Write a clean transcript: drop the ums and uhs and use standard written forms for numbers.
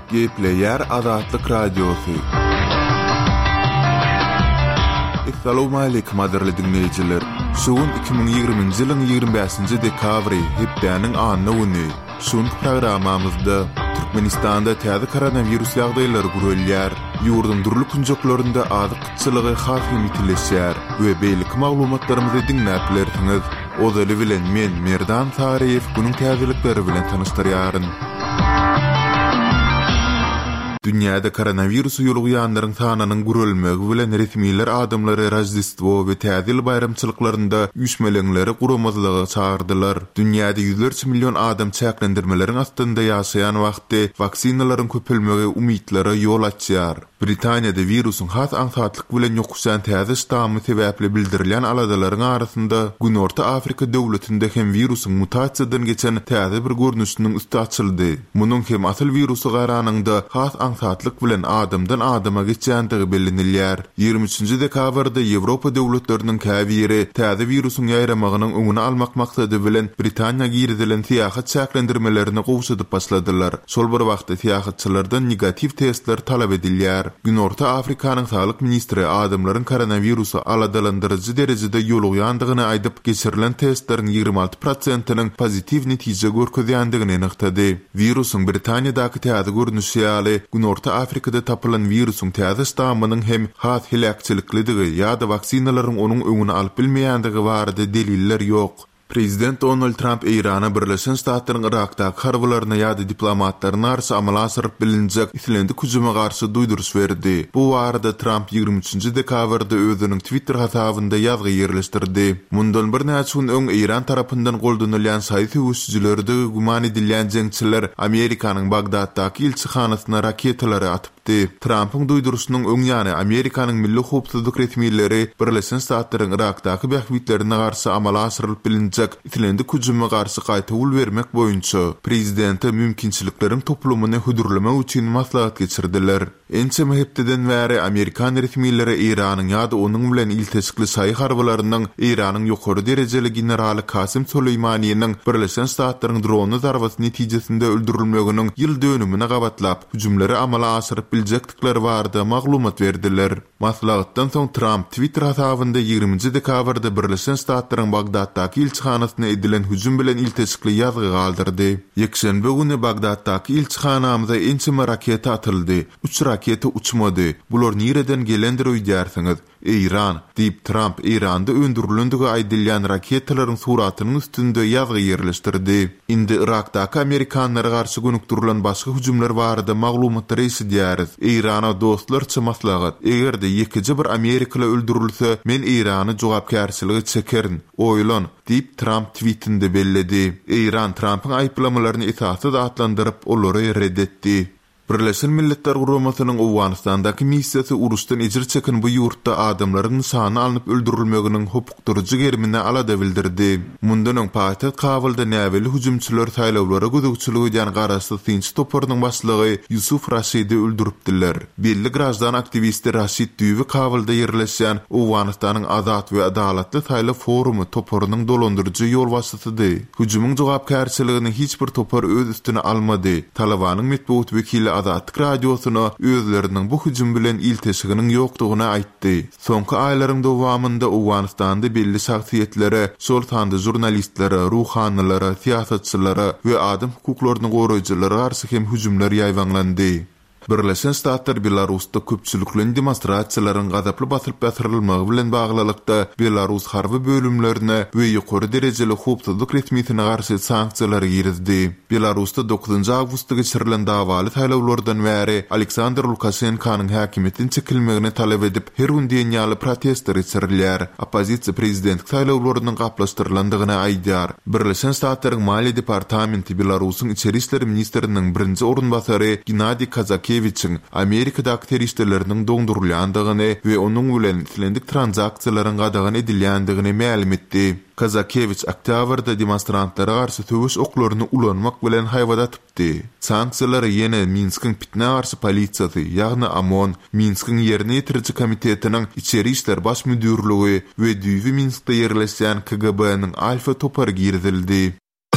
Gepleyer Azatlyk Radiosu. Assalamu alaykum aderli dinleyijiler. Şuun 2020-nji ýylyň 25-nji dekabry hepdäniň anyny güni. Şuň programamyzda Türkmenistanda täze koronavirus ýagdaýlary görülýär. Ýurdun durly künjeklerinde adyk kıtçylygy hasy mitileşýär we beýlik maglumatlarymyzy dinläplersiňiz. Odaly bilen men Merdan Tariýew günüň täzelikleri bilen tanıştyrýaryn. Dünyada koronavirus ýolugýanlaryň sanynyň gürülmegi bilen resmiler adamlary Rojdestvo we täzil bayramçylyklarynda üýtmeleňleri guramazlygy çağırdylar. Dünyada 100 milyon adam çäklendirmeleriň astynda ýaşaýan wagtda vaksinalaryň köpelmegi umytlary ýol açýar. Britaniýada virusyň has aňsatlyk bilen ýokuşan täze ştammy sebäpli bildirilen aladalaryň arasynda Günorta Afrika döwletinde hem virusyň mutasiýadan geçen täze bir görnüşiniň üstü açyldy. Munyň hem asl virusy garanyňda has aňsatlyk bilen adamdan adama geçýändigi bilinilýär. 23-nji dekabrda Ýewropa döwletleriniň käbiri täze virusyň ýaýramagynyň öňüni almak maksady bilen Britaniýa girdilen syýahat çäklendirmelerini gowşadyp başladylar. Şol bir wagtda syýahatçylardan negativ testler talap edilýär. Günorta Afrikanyň saglyk ministri adamlaryň koronavirusy aladalandyrjy derejede ýolugýandygyny aýdyp geçirilen testleriň 26%-nyň pozitiv netije görkezýändigini anyklady. Virusyň Britaniýadaky täze görnüşi ýaly Günorta Afrikada tapylan virusyň täze ştammynyň hem has hilakçylyklydigi ýa-da vaksinalaryň onuň öňüni alyp bilmeýändigi barada deliller ýok. Prezident Donald Trump Irana Birleşen Ştatlaryň Irakdaky harbylaryna ýa-da diplomatlaryna garşy amala asyryp bilinjek islendik hüjuma garşy duýdurş berdi. Bu barada Trump 23-nji dekabrda özüniň Twitter hasabynda ýazgy ýerleşdirdi. Mundan bir näçe gün öň Iran tarapyndan goldanylýan saýy hüjümlerde guman edilýän jeňçiler Amerikanyň Bagdaddaky ilçihanasyna raketalary atyp Trump'ın duýdurusynyň öň ýany Amerikanyň milli howpsuzlyk resmiýetleri Birleşen Ştatlaryň Irakdaky bähwitlerine garşy amala asyryp bilinjek itlendik hüjüme garşy gaýta ul bermek boýunça prezidente mümkinçilikleriň toplumyny hüdürlemek üçin maslahat geçirdiler. Ençe mehepdeden bäri Amerikan resmiýetleri Iranyň ýa-da onuň bilen ilteşikli saýy harbylarynyň Iranyň ýokary derejeli generaly Kasim Suleymanyň Birleşen Ştatlaryň drony zarbaty netijesinde öldürilmeginiň ýyl dönümine gabatlap hüjümleri amala asyryp biljekdikleri barada maglumat berdiler. Maslahatdan soň Trump Twitter hasabynda 20-nji dekabrda Birleşen Ştatlaryň Bagdaddaky ilçihanasyna edilen hüjüm bilen ilteşikli ýazgy galdyrdy. Ýekşenbe güni Bagdaddaky ilçihanamyza ençe raketa atyldy. 3 raketa uçmady. Bular nireden gelendir öýdärsiňiz? İran, deyip Trump İran'da öndürülendigi aýdylýan raketalaryň suratynyň üstünde ýazgy ýerleşdirdi. Indi Irakdaky Amerikanlara garşy gönükdirilen başga hüjümler barada maglumatlar eşidýäris. İrana dostlarça maslahat. Egerde ýekiji bir Amerikaly öldürilse, men Irany jogapkärçiligi çekerin. Oýlan, deyip Trump tweetinde belledi. İran Trump'ın aýplamalaryny esasy atlandyryp olary reddetdi. Birleşen Milletler Guramasynyň Awganistandaky missiýasy uruşdan ejir çeken bu ýurtda adamlaryň sany alınıp öldürilmeginiň hukukdurjy gerimine alada bildirdi. Mundan öň paýtaxt Kabulda näweli hüjümçiler saýlawlara gödükçiligi edýän garaşly Tinç toparynyň başlygy Yusuf Rashidi öldüripdiler. Belli grajdan aktivisti Rashid Düýbi Kabulda ýerleşýän Awganistanyň Azat we Adalatly saýlaw forumy toparynyň dolandyrjy ýol başçysydy. Hüjümüň jogapkärçiligini hiç bir topar öz üstüne almady. Talabanyň metbuat wekili Azatlyk Radiosyna özleriniň bu hüjüm bilen ilteşiginiň ýokdugyny aýtdy. Soňky aýlaryň dowamında Awganistanda belli şahsiýetlere, şol tanda jurnalistlere, ruhanylara, siýasatçylara we adam hukuklaryny goraýjylara garşy hem hüjümler ýaýwanlandy. Birleşen Ştatlar Belarusda köpçüliklen demonstrasiýalaryň gazaply basylyp bäsirilmegi bilen baglykda Belarus harby bölümlerine we ýokary derejeli howpsuzlyk resmiýetine garşy sanksiýalar ýerdi. Belarusda 9-njy awgustda geçirilen dawaly saýlawlardan bäri Aleksandr Lukashenkanyň häkimetini çekilmegini talap edip her gün dünýäli protestler geçirilýär. Opozisiýa prezident saýlawlarynyň gaplaşdyrlandygyny aýdýar. Birleşen Ştatlaryň Maliýe departamenti Belarusyň içeri işleri ministriniň birinji orunbasary Gennady Kazakevich Amerikadaky terroristleriniň doňdurulýandygyny we onuň bilen islendik transaksiýalaryň gadagan edilýändigini ma'lum etdi. Kazakevich oktýabrda demonstrantlara garşy töwüş oklaryny ulanmak bilen haýwada atypdy. Sanksiýalary ýene Minskiň pitne garşy polisiýasy, ýagny AMON, Minskiň ýerine ýetiriji komitetiniň içeri işler baş müdürligi we Düýbi Minskde ýerleşýän KGB-nyň alfa topary girdildi.